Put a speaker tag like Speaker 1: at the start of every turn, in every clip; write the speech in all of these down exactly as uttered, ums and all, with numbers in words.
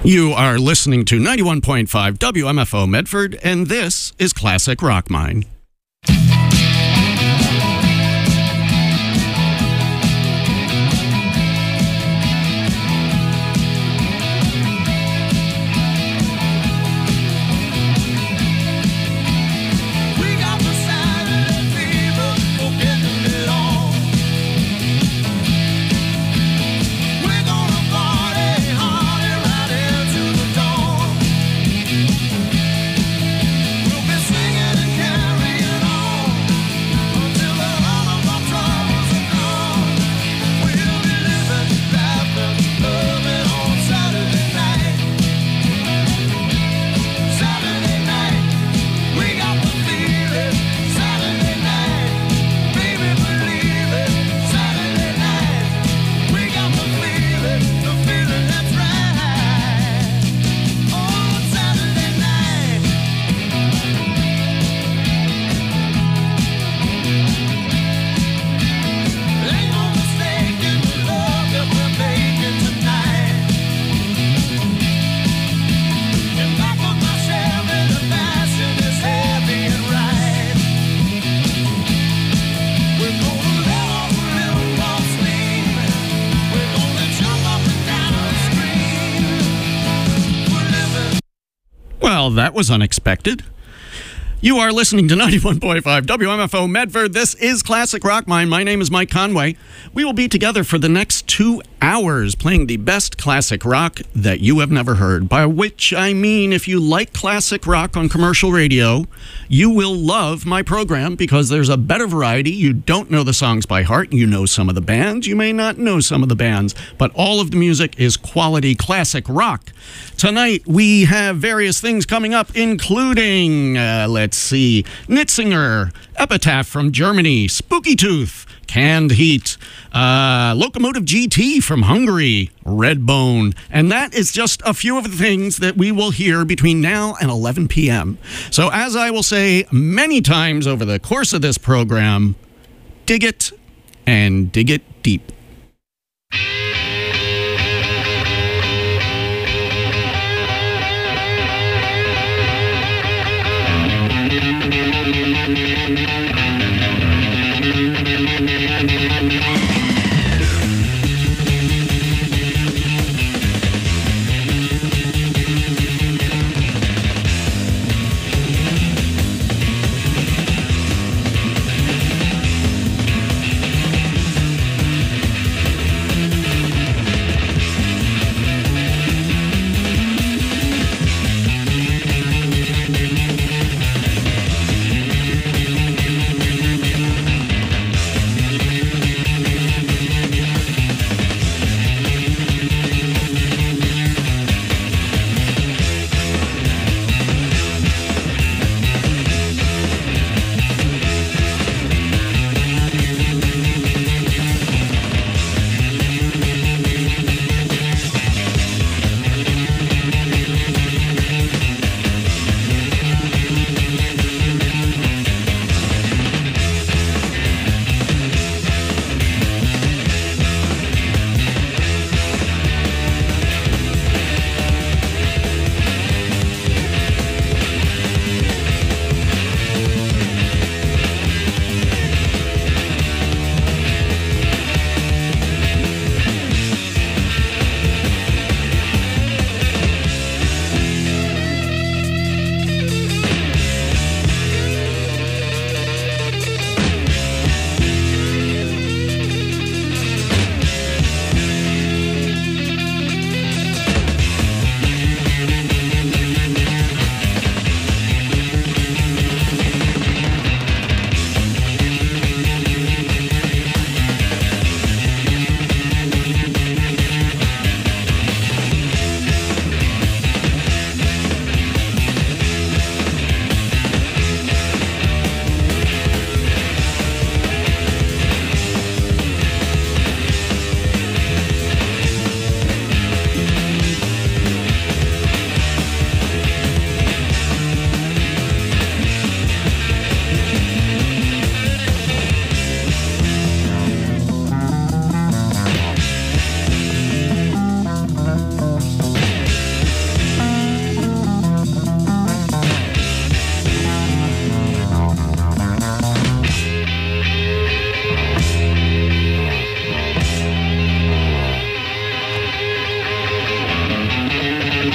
Speaker 1: You are listening to ninety-one point five W M F O Medford, and this is Classic Rock Mine. Well, that was unexpected. You are listening to ninety-one point five W M F O Medford. This is Classic Rock Mine. My name is Mike Conway. We will be together for the next two hours playing the best classic rock that you have never heard. By which I mean, if you like classic rock on commercial radio, you will love my program because there's a better variety. You don't know the songs by heart. You know some of the bands. You may not know some of the bands, but all of the music is quality classic rock. Tonight, we have various things coming up, including, uh, let's see, Nitzinger, Epitaph from Germany, Spooky Tooth, Canned Heat, uh, Locomotive G T from Hungary, Redbone, and that is just a few of the things that we will hear between now and eleven p.m. So as I will say many times over the course of this program, dig it and dig it deep.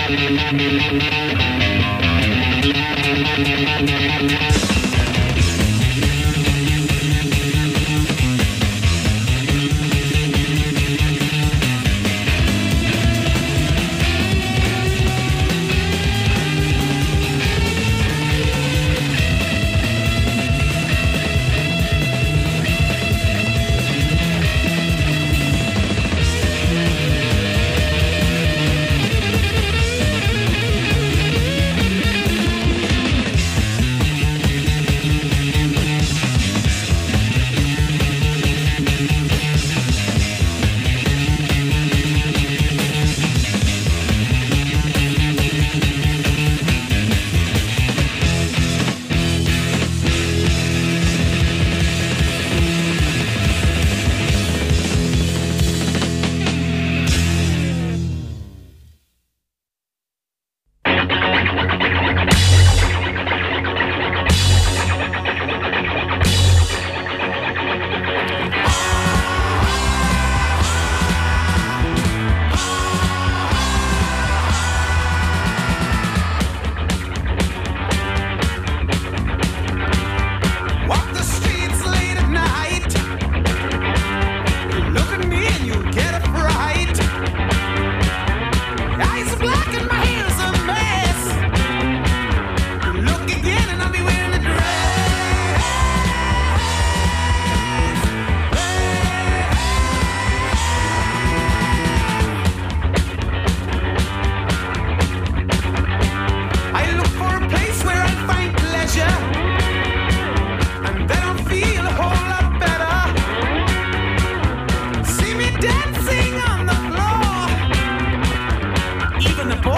Speaker 2: Dancing on the floor, even the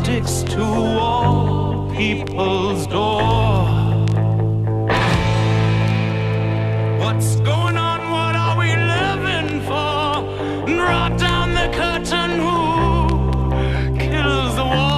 Speaker 2: sticks to all people's door. What's going on? What are we living for? Drop down the curtain. Who kills the war?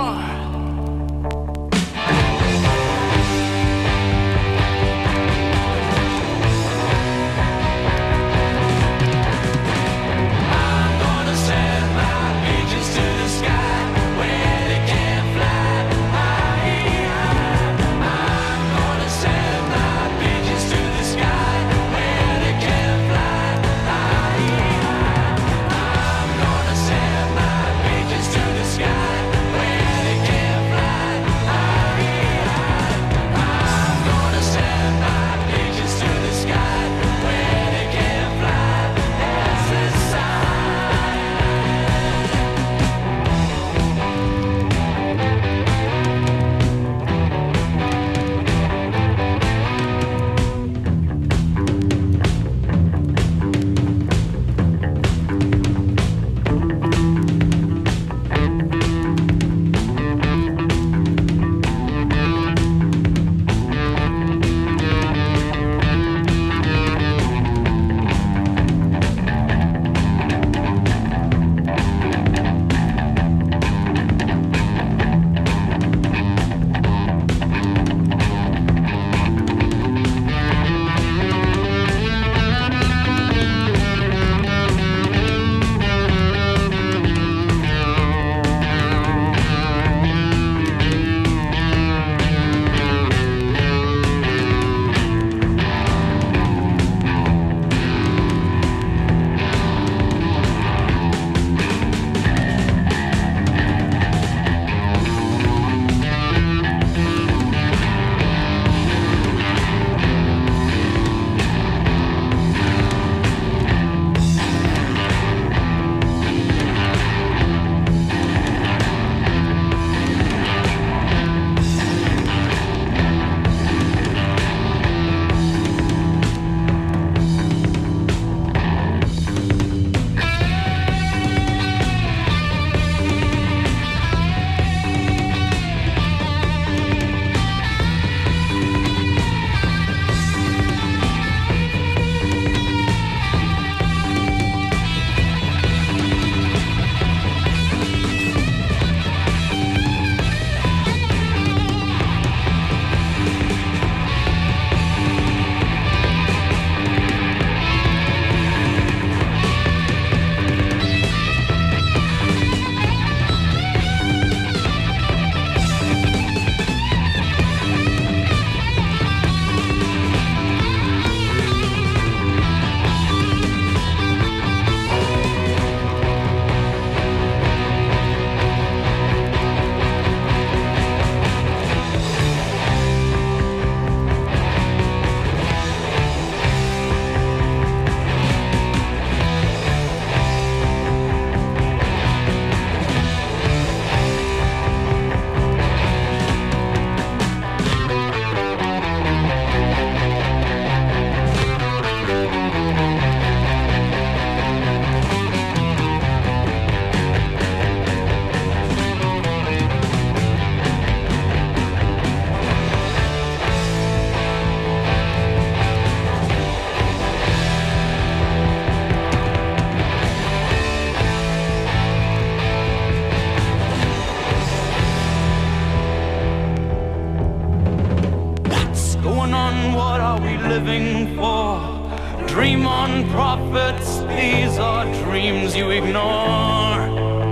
Speaker 3: living for. Dream on, prophets, these are dreams you ignore.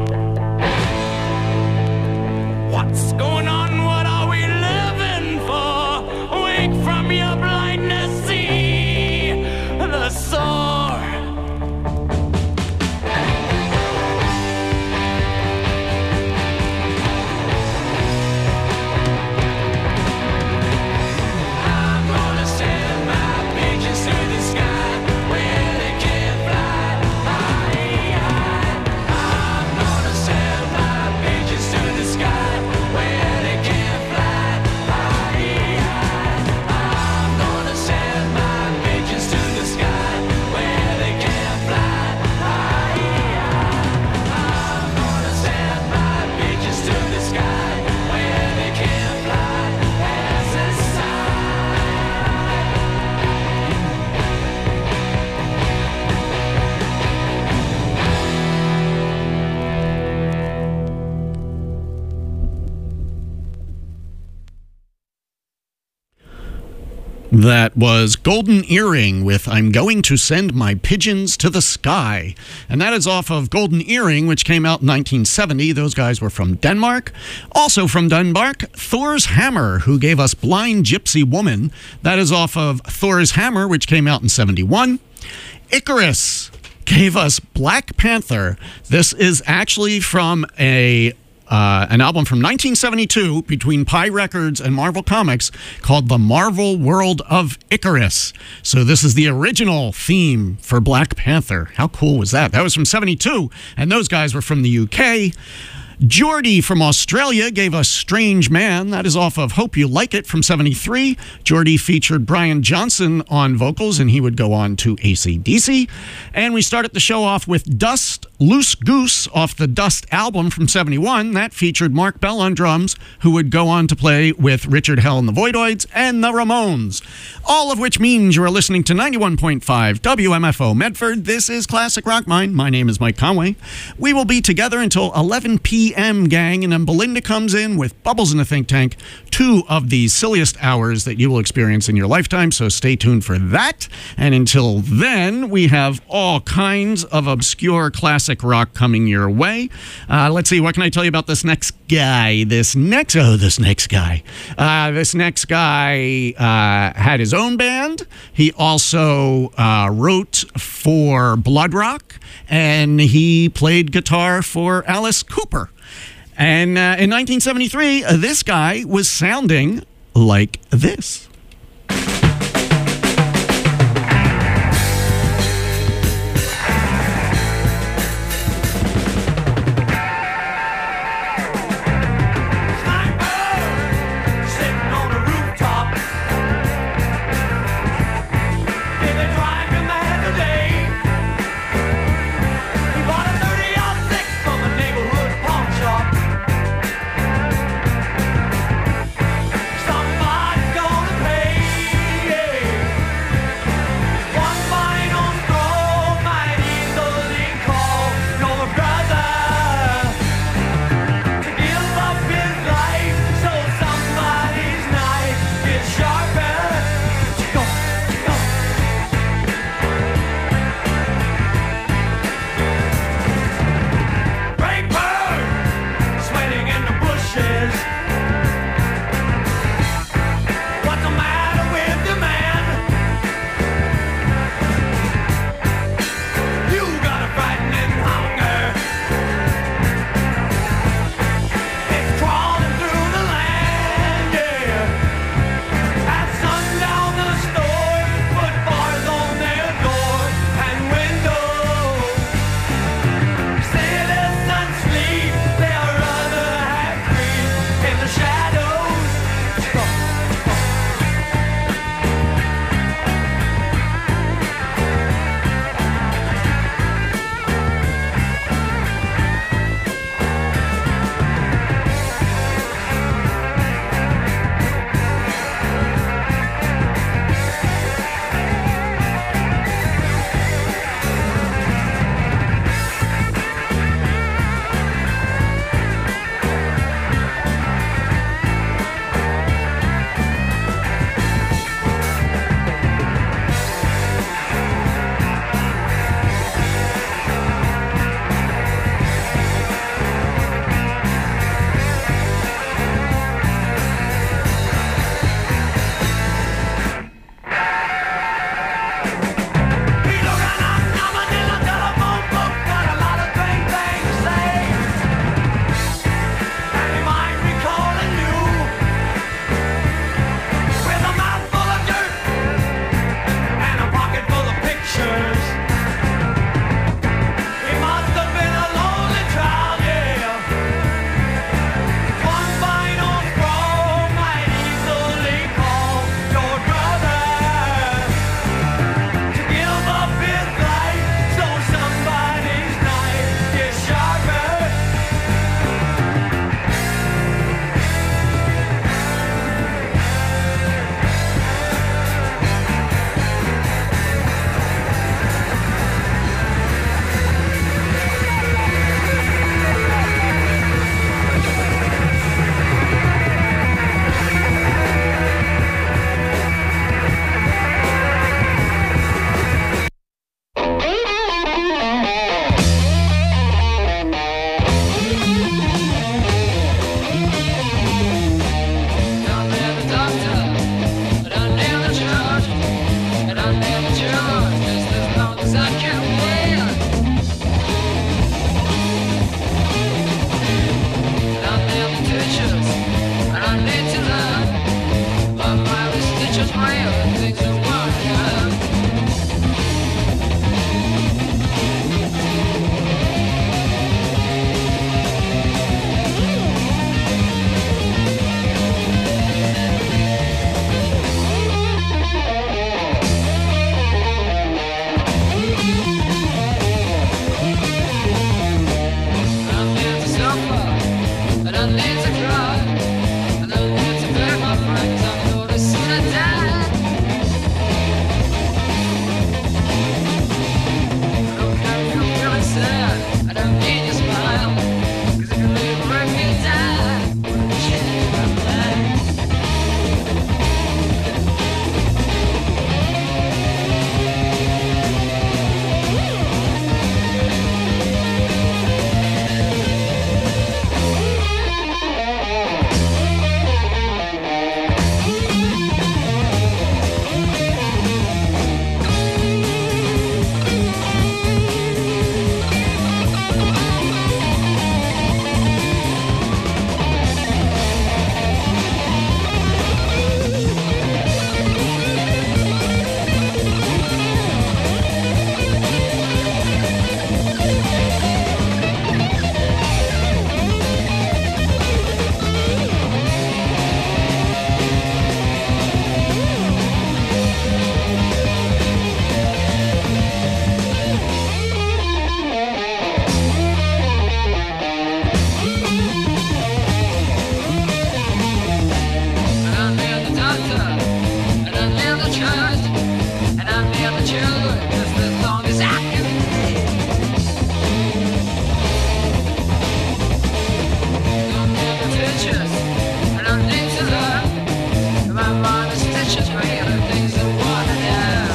Speaker 3: What's going on? What are we living for? Wake from your blindness, see the sword.
Speaker 2: I'm
Speaker 1: That was Golden Earring with I'm Going to Send My Pigeons to the Sky. And that is off of Golden Earring, which came out in nineteen seventy. Those guys were from Denmark. Also from Denmark, Thor's Hammer, who gave us Blind Gypsy Woman. That is off of Thor's Hammer, which came out in seventy-one. Icarus gave us Black Panther. This is actually from a Uh, an album from nineteen seventy-two between Pi Records and Marvel Comics called The Marvel World of Icarus. So this is the original theme for Black Panther. How cool was that? That was from seventy-two, and those guys were from the U K. Geordie from Australia gave us Strange Man. That is off of Hope You Like It from seventy-three. Geordie featured Brian Johnson on vocals, and he would go on to A C D C. And we started the show off with Dust, Loose Goose off the Dust album from seventy-one. That featured Mark Bell on drums, who would go on to play with Richard Hell and the Voidoids and the Ramones. All of which means you are listening to ninety-one point five W M F O Medford. This is Classic Rock Mine. My name is Mike Conway. We will be together until eleven p.m. gang, and then Belinda comes in with Bubbles in the Think Tank, two of the silliest hours that you will experience in your lifetime, so stay tuned for that. And until then, we have all kinds of obscure classic rock coming your way. Uh, let's see, what can I tell you about this next guy? This next, oh, this next guy. Uh, this next guy uh, had his own band. He also uh, wrote for Blood Rock, and he played guitar for Alice Cooper. And uh, in nineteen seventy-three, uh, this guy was sounding like this.
Speaker 3: Somebody's gonna
Speaker 4: just regular things that water down.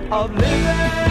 Speaker 3: of living.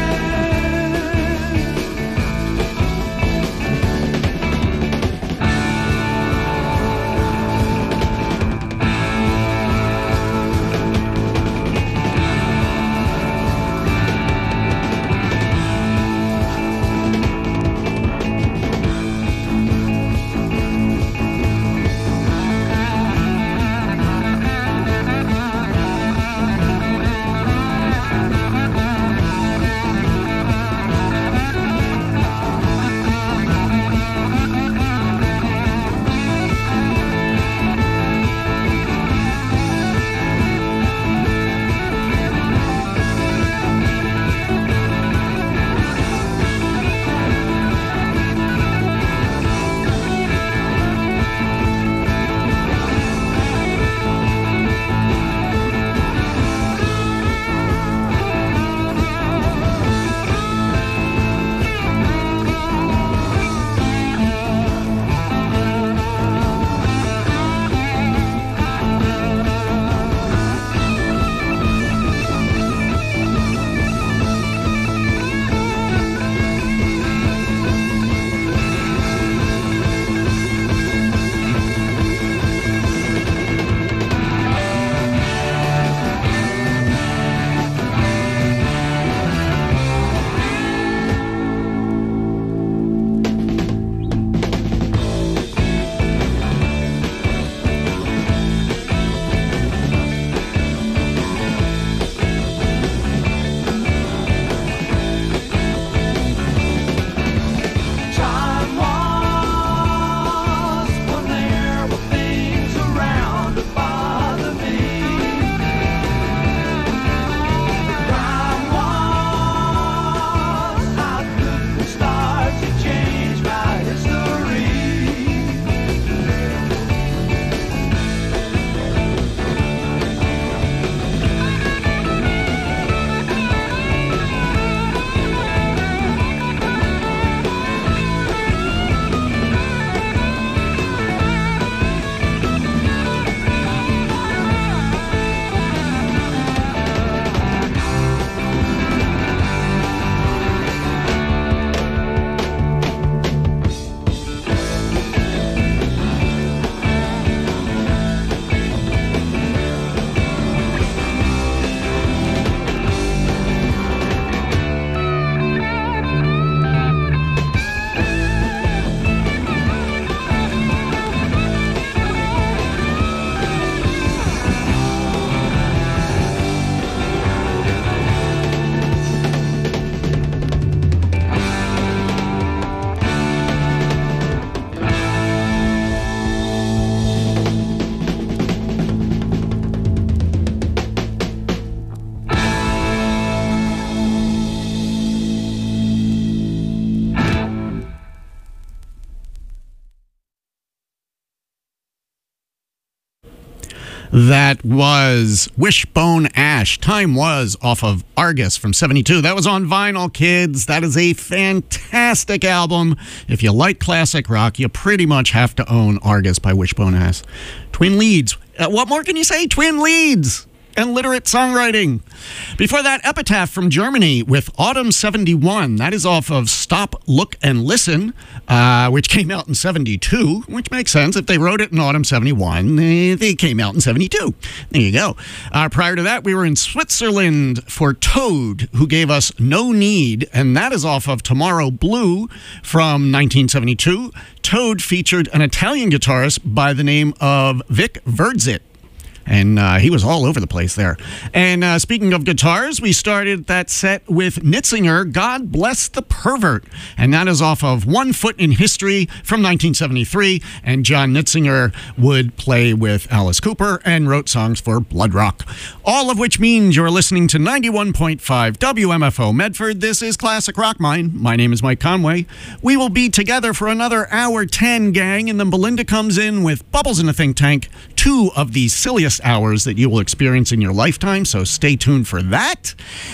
Speaker 1: That was Wishbone Ash. Time Was off of Argus from seventy-two. That was on vinyl, kids. That is a fantastic album. If you like classic rock, you pretty much have to own Argus by Wishbone Ash. Twin Leads. Uh, what more can you say? Twin Leads and literate songwriting. Before that, Epitaph from Germany with Autumn seventy-one. That is off of Stop, Look, and Listen, uh, which came out in seventy-two, which makes sense. If they wrote it in Autumn seventy-one, they, they came out in seventy-two. There you go. Uh, prior to that, we were in Switzerland for Toad, who gave us No Need, and that is off of Tomorrow Blue from nineteen seventy-two. Toad featured an Italian guitarist by the name of Vic Verdzit. And uh, he was all over the place there. And uh, speaking of guitars, we started that set with Nitzinger, God Bless the Pervert. And that is off of One Foot in History from nineteen seventy-three. And John Nitzinger would play with Alice Cooper and wrote songs for Blood Rock. All of which means you're listening to ninety-one point five W M F O Medford. This is Classic Rock Mine. My name is Mike Conway. We will be together for another hour ten, gang. And then Belinda comes in with Bubbles in a Think Tank, two of the silliest hours that you will experience in your lifetime, so stay tuned for that.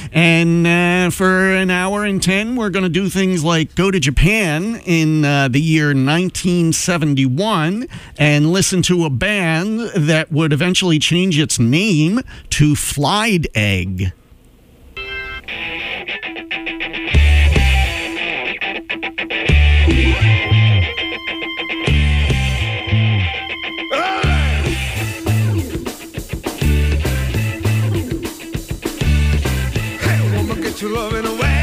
Speaker 1: And uh, for an hour and ten, we're going to do things like go to Japan in uh, the year nineteen seventy-one and listen to a band that would eventually change its name to Flyed Egg.
Speaker 3: get your loving away.